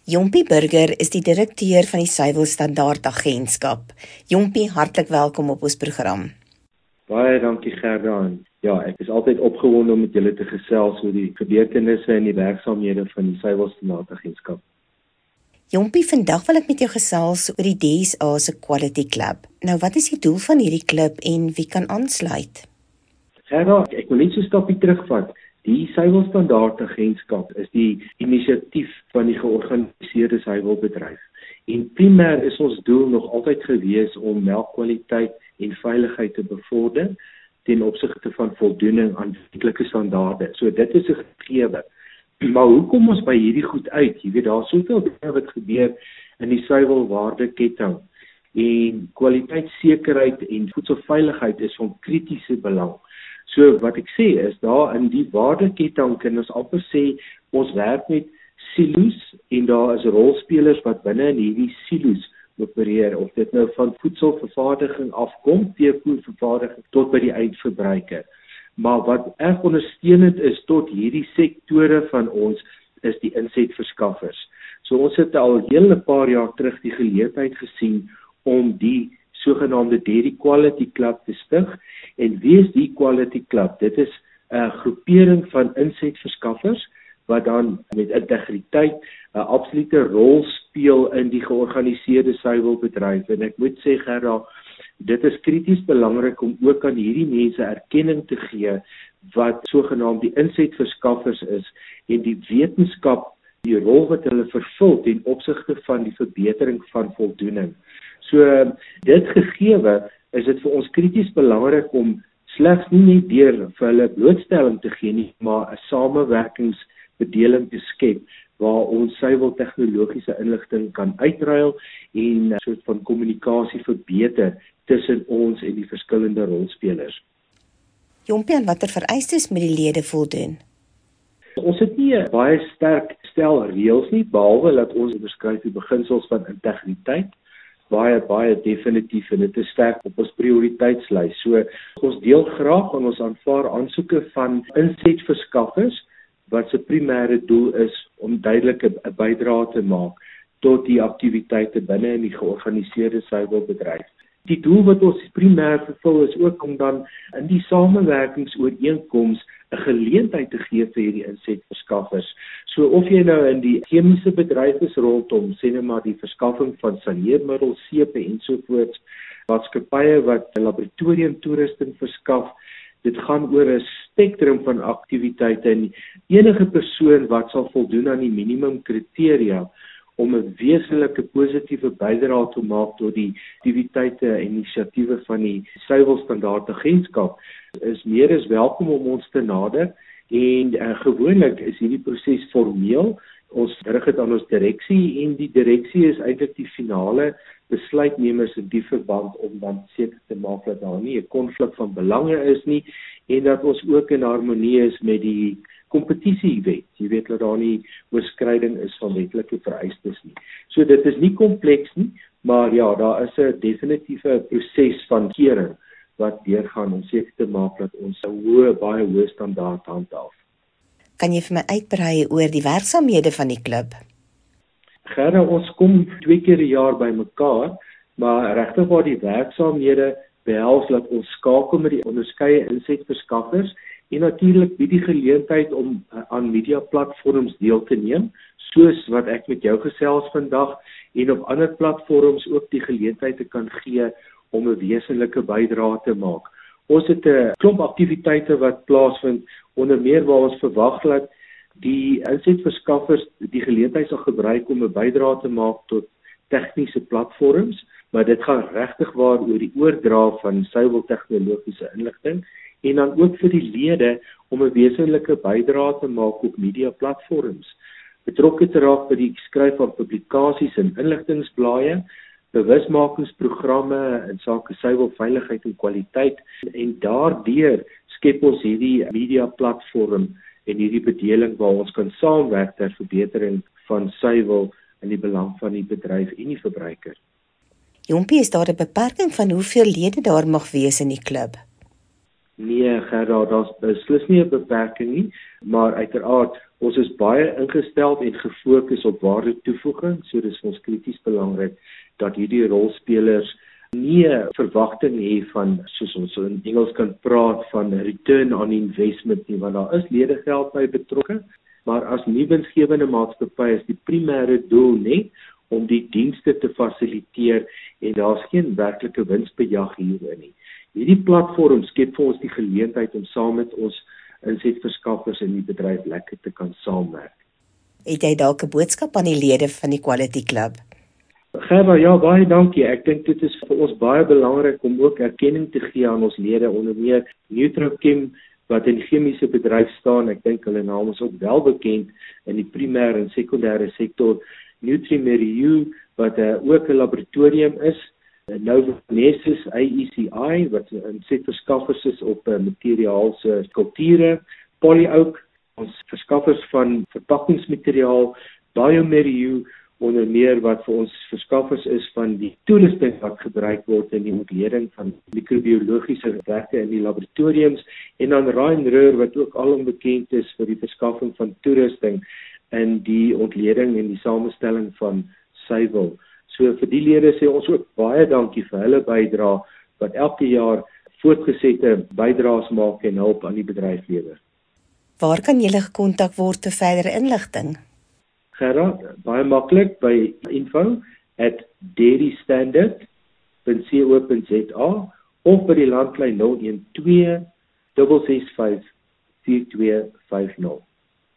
Jompie Burger is die direkteur van die Suiwel Standaard Agentskap. Jompie, hartlik welkom op ons program. Baie dankie Gerda. Ja, ek is altyd opgewonde om met julle te gesels oor die gebeurtenisse en die werksaamhede van die Suiwel Standaard Agentskap. Jompie, vandag wil ek met jou gesels oor die DSA se Quality Club. Nou, wat is die doel van hierdie klub en wie kan aansluit? Gerda, ek wil net so 'n stapie terugvat. Die Suiwel Standaard Agentskap is die inisiatief van die georganiseerde suiwelbedryf. En primêr is ons doel nog altyd gewees om melkkwaliteit en veiligheid te bevorder ten opsigte van voldoening aan wetlike standaarde. So dit is 'n gegewe. Maar hoe kom ons by hierdie goed uit? Jy weet, daar's soveel dinge wat gebeur in die suiwelwaardeketting. En kwaliteitssekerheid en voedselveiligheid is van kritiese belang. So wat ek sê is, daar in die waardeketting kan ons amper sê, ons werk met silo's en daar is rolspelers wat binne in hierdie silo's opereer, of dit nou van voedselvervaardiging afkom, veevoervervaardiging tot by die eindverbruiker. Maar wat erg ondersteunend is tot hierdie sektore van ons, is die insetverskaffers. So ons het al hele paar jaar terug die geleentheid gesien om die sogenaamde Dairy Quality Club te stig. En wie is die Quality Club? Dit is 'n groepering van insetverskaffers wat dan met integriteit 'n absolute rol speel in die georganiseerde suiwelbedryf. En ek moet sê, Gerda, dit is krities belangrik om ook aan hierdie mense erkenning te gee wat sogenaamd die insetverskaffers is en die wetenskap, die rol wat hulle vervul ten opsigte van die verbetering van voldoening. So dit gegeewe is dit vir ons krities belangrik om slegs nie net deur vir hulle blootstelling te gee nie, maar 'n samewerkingsbedeling te skep waar ons suiweltegnologiese inligting kan uitruil en 'n soort van kommunikasie verbeter tussen ons en die verskillende rolspelers. Jompie, aan watter vereistes moet die lede voldoen? Ons het nie 'n baie sterk stel reëls nie, behalwe dat ons beskryf die beginsels van integriteit. Baie definitief, en dit is sterk op ons prioriteitslys. So ons deel graag en ons aanvaar aansoeke van insetverskaffers wat se primêre doel is om duidelik 'n bydrae te maak tot die aktiwiteite binne in die georganiseerde suiwelbedryf. Die doel wat ons primêr vervul is ook om dan in die samewerkingsooreenkoms 'n geleentheid te gee vir hierdie insetverskaffers. So of jy nou in die chemiese bedryf is rondom, sê net maar die verskaffing van saneermiddels, seepe ensovoorts, maatskappye wat laboratoriumtoerusting verskaf, dit gaan oor 'n spektrum van aktiwiteite en enige persoon wat sal voldoen aan die minimumkriteria om 'n wesenlike positiewe bydrae te maak tot die aktiwiteite en inisiatiewe van die Suiwel Standaard Agentskap, is meer as welkom om ons te nader. En gewoonlik is hierdie proses formeel. Ons rig dit aan ons direksie en die direksie is eintlik die finale besluitnemers in die verband om dan seker te maak dat daar nie 'n konflik van belange is nie en dat ons ook in harmonie is met die kompetisiewet. Jy weet dat daar nie oorskryding is van wetlike vereistes nie. So dit is nie kompleks nie, maar ja, daar is 'n definitiewe proses van kering wat deurgaan om seker te maak dat ons 'n baie hoë standaard handhaaf. Kan jy vir my uitbrei oor die werksaamhede van die klub? Gerda, ons kom 2 keer 'n jaar bymekaar, maar regtig waar die werksaamhede behels dat ons skakel met die onderskeie insetverskaffers en natuurlik bied die geleentheid om aan mediaplatforms deel te neem, soos wat ek met jou gesels vandag, en op ander platforms ook die geleentheid te kan gee om 'n wesenlike bydrae te maak. Ons het 'n klomp aktiwiteite wat plaasvind, onder meer waar ons verwag dat die insetverskaffers die geleentheid sal gebruik om 'n bydrae te maak tot tegniese platforms, maar dit gaan regtig waar oor die oordra van suiweltegnologiese inligting en dan ook vir die lede om 'n wesenlike bydrae te maak op media platforms. Betrokke te raak by die skryf van publikasies en inligtingsblaaie, bewusmakingsprogramme in sake suiwelveiligheid en kwaliteit, en daardeur skep ons hierdie media platform en hierdie bedeling waar ons kan saamwerk ter verbetering van suiwel in die belang van die bedryf en die verbruiker. Jompie, is daar 'n beperking van hoeveel lede daar mag wees in die klub? Nee, Gerard, daar's beslis nie 'n beperking nie, maar uiteraard ons is baie ingestel en gefokus op waarde toevoeging, so dis vir ons krities belangrik dat hierdie rolspelers nie 'n verwagting hê van, soos ons in Engels kan praat, van return on investment nie, want daar is ledegeld by betrokke, maar as nie-winsgewende maatskappy is die primêre doel net om die dienste te fasiliteer en daar's geen werklike winsbejag hierin nie. Hierdie platform skep vir ons die geleentheid om saam met ons insetverskaffers in die bedryf lekker te kan saamwerk. Het jy dalk 'n boodskap aan die lede van die Quality Club? Gerda, ja, baie dankie. Ek dink dit is vir ons baie belangrik om ook erkenning te gee aan ons lede, onder meer Nutrochem wat in die chemiese bedryf staan. Ek dink hulle naam is ook wel bekend in die primêre en sekondêre sektor. Nutrimerieux wat ook 'n laboratorium is. Novonesis AECI wat insetverskaffers is op materiaal se kulture. Polyoak, ons verskaffers van verpakkingsmateriaal. Biomerieux onder meer wat vir ons verskaffers is van die toerusting wat gebruik word in die ontleding van microbiologiese werke in die laboratoriums, en dan Ryan Röhr wat ook alom bekend is vir die verskaffing van toerusting in die ontleding en die samestelling van suiwel. So vir die lede sê ons ook baie dankie vir hulle bydrae wat elke jaar voortgesette bydraes maak en hulp aan die bedryf lewer. Waar kan julle gekontak word vir verdere inligting? Gerard, baie maklik by info@dairystandard.co.za of by die landlyn 012 665 4250.